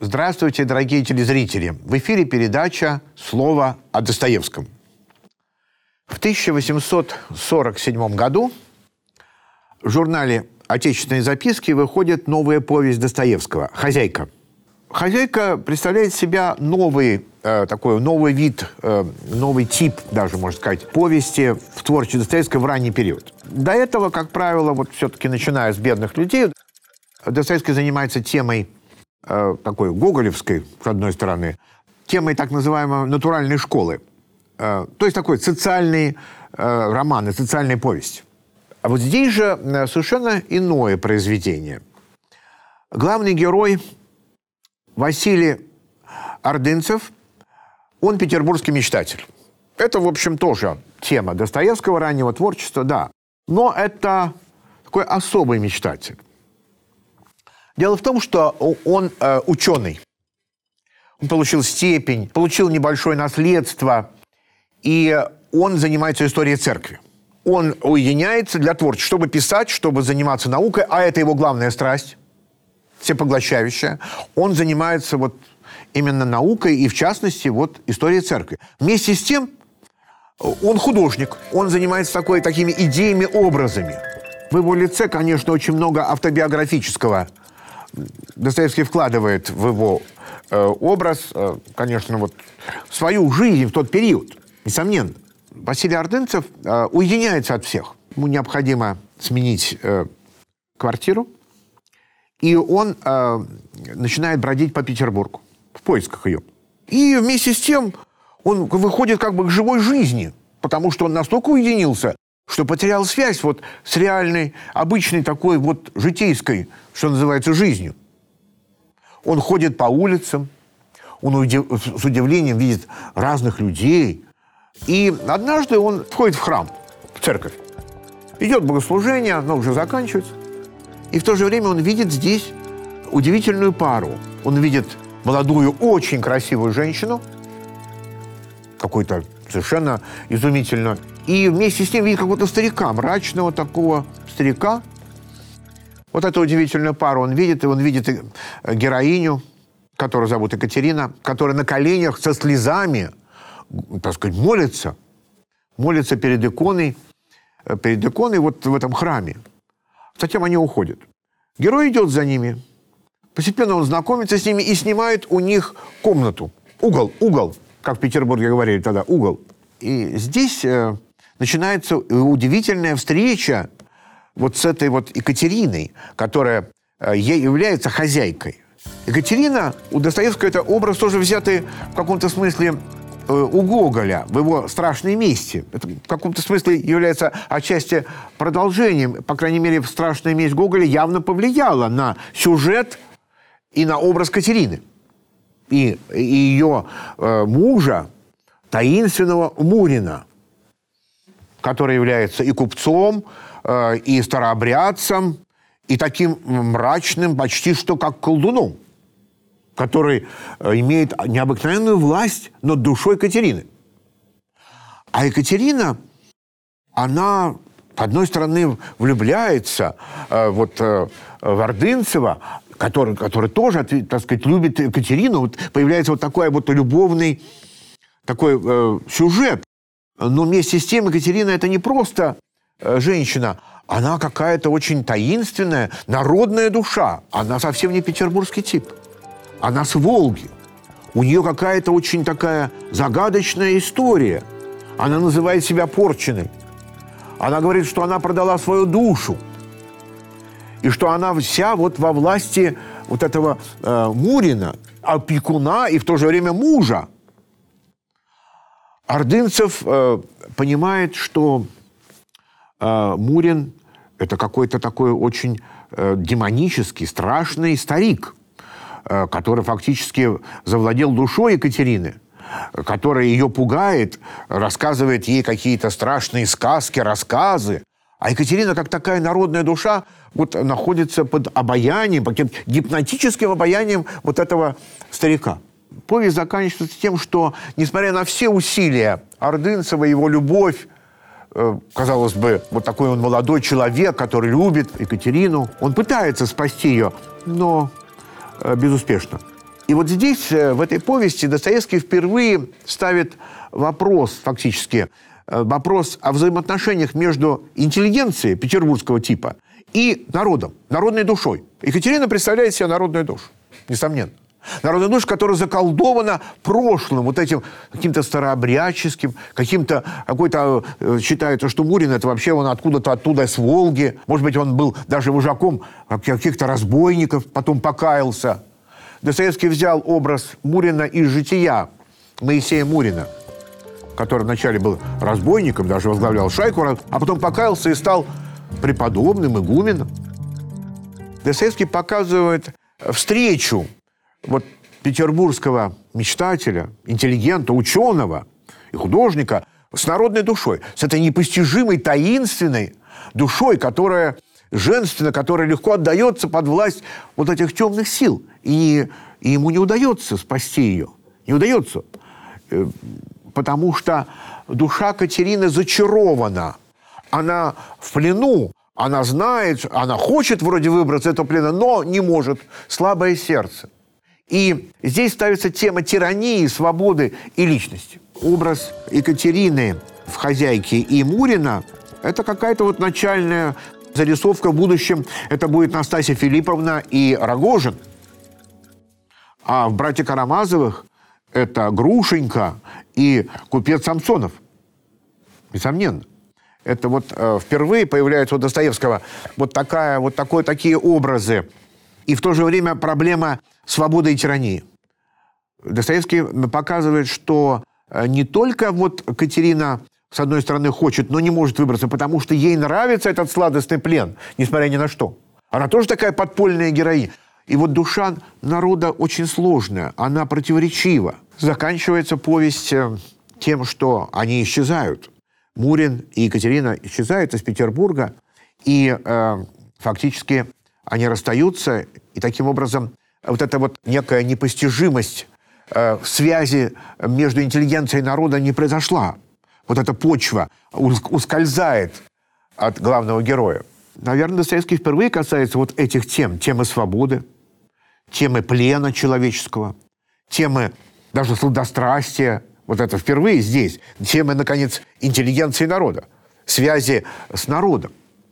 Здравствуйте, дорогие телезрители. В эфире передача «Слово о Достоевском». В 1847 году в журнале «Отечественные записки» выходит новая повесть Достоевского «Хозяйка». «Хозяйка» представляет себя новый вид, новый тип, даже, можно сказать, повести в творчестве Достоевского в ранний период. До этого, как правило, вот все-таки начиная с «Бедных людей», Достоевский занимается темой такой гоголевской, с одной стороны, темой так называемой натуральной школы. То есть такой социальный роман, социальная повесть. А вот здесь же совершенно иное произведение. Главный герой Василий Ордынцев, он петербургский мечтатель. Это, в общем, тоже тема Достоевского раннего творчества, да. Но это такой особый мечтатель. Дело в том, что он ученый. Он получил степень, получил небольшое наследство, и он занимается историей церкви. Он уединяется для творчества, чтобы писать, чтобы заниматься наукой, а это его главная страсть, всепоглощающая. Он занимается вот именно наукой и, в частности, вот историей церкви. Вместе с тем, он художник, он занимается такими идеями, образами. В его лице, конечно, очень много автобиографического. Достоевский вкладывает в его образ, конечно, вот свою жизнь в тот период, несомненно. Василий Ордынцев уединяется от всех. Ему необходимо сменить квартиру, и он начинает бродить по Петербургу в поисках ее. И вместе с тем он выходит как бы к живой жизни, потому что он настолько уединился, что потерял связь вот с реальной, обычной такой вот житейской, что называется, жизнью. Он ходит по улицам, он с удивлением видит разных людей. И однажды он входит в храм, в церковь. Идет богослужение, оно уже заканчивается. И в то же время он видит здесь удивительную пару. Он видит молодую, очень красивую женщину, какую-то совершенно изумительную. И вместе с ним видит какого-то старика, мрачного такого старика. Вот эту удивительную пару он видит, и он видит героиню, которую зовут Екатерина, которая на коленях со слезами, так сказать, молится перед иконой вот в этом храме. Затем они уходят. Герой идет за ними. Постепенно он знакомится с ними и снимает у них комнату. Угол, как в Петербурге говорили тогда, угол. И здесь начинается удивительная встреча вот с этой вот Екатериной, которая ей является хозяйкой. Екатерина, у Достоевского это образ тоже взятый в каком-то смысле у Гоголя, в его «Страшной мести». Это в каком-то смысле является отчасти продолжением, по крайней мере, «Страшная месть» Гоголя явно повлияла на сюжет и на образ Катерины. И ее мужа, таинственного Мурина, который является и купцом, и старообрядцем, и таким мрачным, почти что как колдуном, который имеет необыкновенную власть над душой Катерины. А Екатерина, она, с одной стороны, влюбляется в Ордынцева, который тоже, так сказать, любит Екатерину. Вот появляется вот такой вот любовный такой сюжет. Но вместе с тем Екатерина – это не просто женщина, она какая-то очень таинственная, народная душа. Она совсем не петербургский тип. Она с Волги. У нее какая-то очень такая загадочная история. Она называет себя порченой. Она говорит, что она продала свою душу. И что она вся вот во власти вот этого Мурина, опекуна и в то же время мужа. Ордынцев понимает, что Мурин – это какой-то такой очень демонический, страшный старик, который фактически завладел душой Екатерины, который ее пугает, рассказывает ей какие-то страшные сказки, рассказы. А Екатерина, как такая народная душа, вот находится под обаянием, под гипнотическим обаянием вот этого старика. Повесть заканчивается тем, что, несмотря на все усилия Ордынцева, его любовь, казалось бы, вот такой он молодой человек, который любит Екатерину, он пытается спасти ее, но безуспешно. И вот здесь, в этой повести, Достоевский впервые ставит вопрос, фактически, вопрос о взаимоотношениях между интеллигенцией петербургского типа и народом, народной душой. Екатерина представляет себе народную душу, несомненно. Народная душа, которая заколдована прошлым, вот этим каким-то старообрядческим, какой-то считается, что Мурин это вообще он откуда-то оттуда с Волги. Может быть, он был даже вожаком каких-то разбойников, потом покаялся. Достоевский взял образ Мурина из «Жития» Моисея Мурина, который вначале был разбойником, даже возглавлял шайку, а потом покаялся и стал преподобным, игуменом. Достоевский показывает встречу вот петербургского мечтателя, интеллигента, ученого и художника с народной душой, с этой непостижимой, таинственной душой, которая женственна, которая легко отдается под власть вот этих темных сил. И ему не удается спасти ее. Не удается. Потому что душа Катерины зачарована. Она в плену, она знает, она хочет вроде выбраться из этого плена, но не может. Слабое сердце. И здесь ставится тема тирании, свободы и личности. Образ Екатерины в «Хозяйке» и Мурина – это какая-то вот начальная зарисовка в будущем. Это будет Настасья Филипповна и Рогожин. А в «Братья Карамазовых» это Грушенька и купец Самсонов. Несомненно. Это вот впервые появляются у Достоевского такие образы. И в то же время проблема свободы и тирании. Достоевский показывает, что не только вот Катерина, с одной стороны, хочет, но не может выбраться, потому что ей нравится этот сладостный плен, несмотря ни на что. Она тоже такая подпольная героиня. И вот душа народа очень сложная, она противоречива. Заканчивается повесть тем, что они исчезают. Мурин и Екатерина исчезают из Петербурга, и фактически они расстаются, и таким образом вот эта вот некая непостижимость связи между интеллигенцией и народом не произошла. Вот эта почва ускользает от главного героя. Наверное, Достоевский впервые касается вот этих тем. Темы свободы, темы плена человеческого, темы даже сладострастия. Вот это впервые здесь. Темы, наконец, интеллигенции и народа, связи с народом.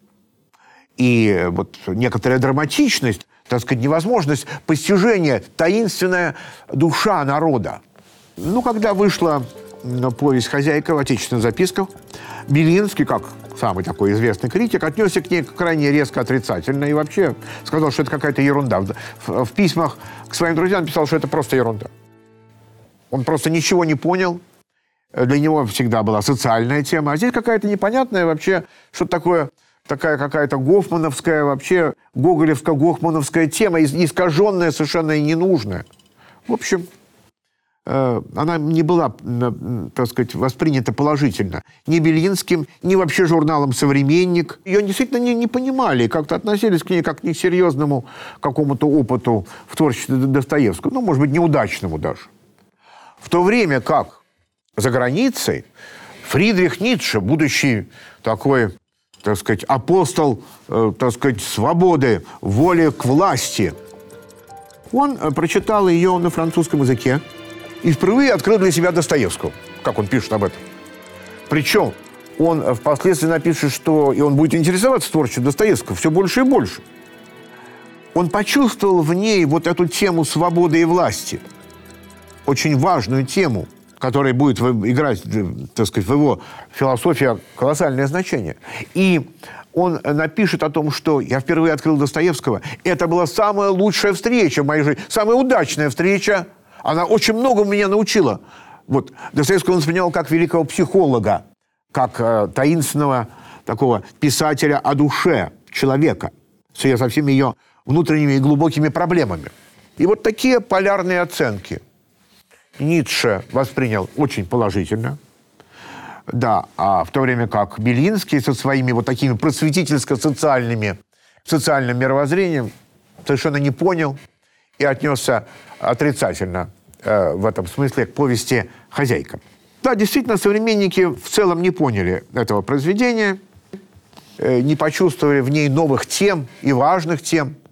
И вот некоторая драматичность, так сказать, невозможность постижения, таинственная душа народа. Ну, когда вышла повесть «Хозяйка» в отечественных записках, Белинский, как самый такой известный критик, отнесся к ней крайне резко отрицательно и вообще сказал, что это какая-то ерунда. В письмах к своим друзьям писал, что это просто ерунда. Он просто ничего не понял. Для него всегда была социальная тема. А здесь какая-то непонятная вообще, что-то такое, такая какая-то гофмановская, вообще гоголевско-гофмановская тема, искаженная совершенно и ненужная. В общем, она не была, так сказать, воспринята положительно. Ни Белинским, ни вообще журналом «Современник». Ее действительно не понимали, как-то относились к ней как к несерьезному какому-то опыту в творчестве Достоевского. Ну, может быть, неудачному даже. В то время как за границей Фридрих Ницше, будущий такой, так сказать, апостол, так сказать, свободы, воли к власти, он прочитал ее на французском языке и впервые открыл для себя Достоевского, как он пишет об этом. Причем он впоследствии напишет, что и он будет интересоваться творчеством Достоевского все больше и больше. Он почувствовал в ней вот эту тему свободы и власти, очень важную тему, которая будет играть, так сказать, в его философии колоссальное значение. И он напишет о том, что я впервые открыл Достоевского. Это была самая лучшая встреча в моей жизни, самая удачная встреча. Она очень многому меня научила. Вот. Достоевского он воспринимал как великого психолога, как таинственного такого писателя о душе человека, со всеми ее внутренними и глубокими проблемами. И вот такие полярные оценки Ницше воспринял очень положительно. Да, а в то время как Белинский со своими вот такими просветительско-социальным мировоззрением совершенно не понял и отнесся отрицательно в этом смысле к повести «Хозяйка». Да, действительно, современники в целом не поняли этого произведения, не почувствовали в ней новых тем и важных тем.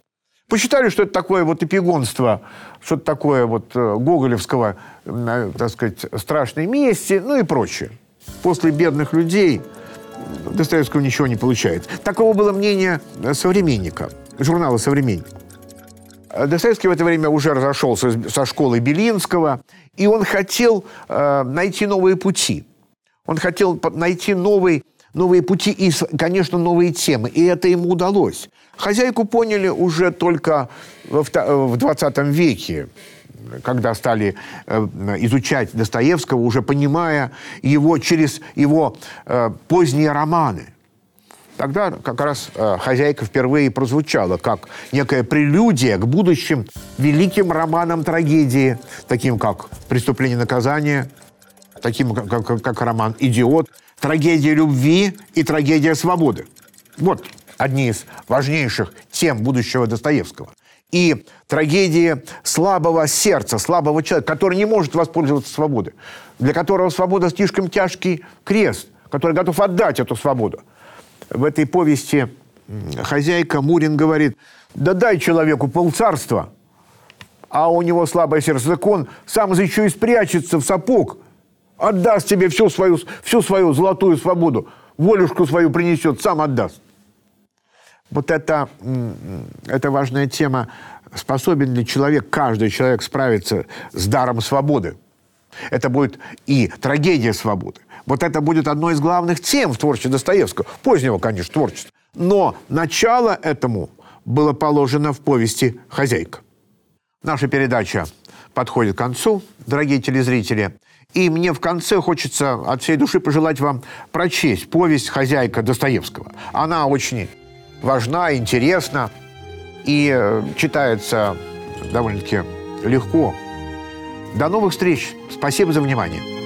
Посчитали, что это такое вот эпигонство, что-то такое вот гоголевского, так сказать, страшной мести, ну и прочее. После бедных людей Достоевского ничего не получается. Такого было мнение «Современника», журнала «Современник». Достоевский в это время уже разошелся со школой Белинского, и он хотел найти новые пути. Он хотел найти новые пути и, конечно, новые темы. И это ему удалось. «Хозяйку» поняли уже только в 20 веке, когда стали изучать Достоевского, уже понимая его через его поздние романы. Тогда как раз «Хозяйка» впервые прозвучала как некая прелюдия к будущим великим романам трагедии, таким как «Преступление и наказание», таким как роман «Идиот», «Трагедия любви» и «Трагедия свободы». Вот одни из важнейших тем будущего Достоевского. И трагедии слабого сердца, слабого человека, который не может воспользоваться свободой, для которого свобода слишком тяжкий крест, который готов отдать эту свободу. В этой повести «Хозяйка» Мурин говорит: да дай человеку полцарства, а у него слабое сердце, так он сам еще и спрячется в сапог, отдаст тебе всю свою золотую свободу, волюшку свою принесет, сам отдаст. Вот это важная тема. Способен ли человек, каждый человек, справиться с даром свободы? Это будет и трагедия свободы. Вот это будет одной из главных тем в творчестве Достоевского. Позднего, конечно, творчества. Но начало этому было положено в повести «Хозяйка». Наша передача подходит к концу, дорогие телезрители. И мне в конце хочется от всей души пожелать вам прочесть повесть «Хозяйка» Достоевского. Она очень важна, интересна и читается довольно-таки легко. До новых встреч. Спасибо за внимание.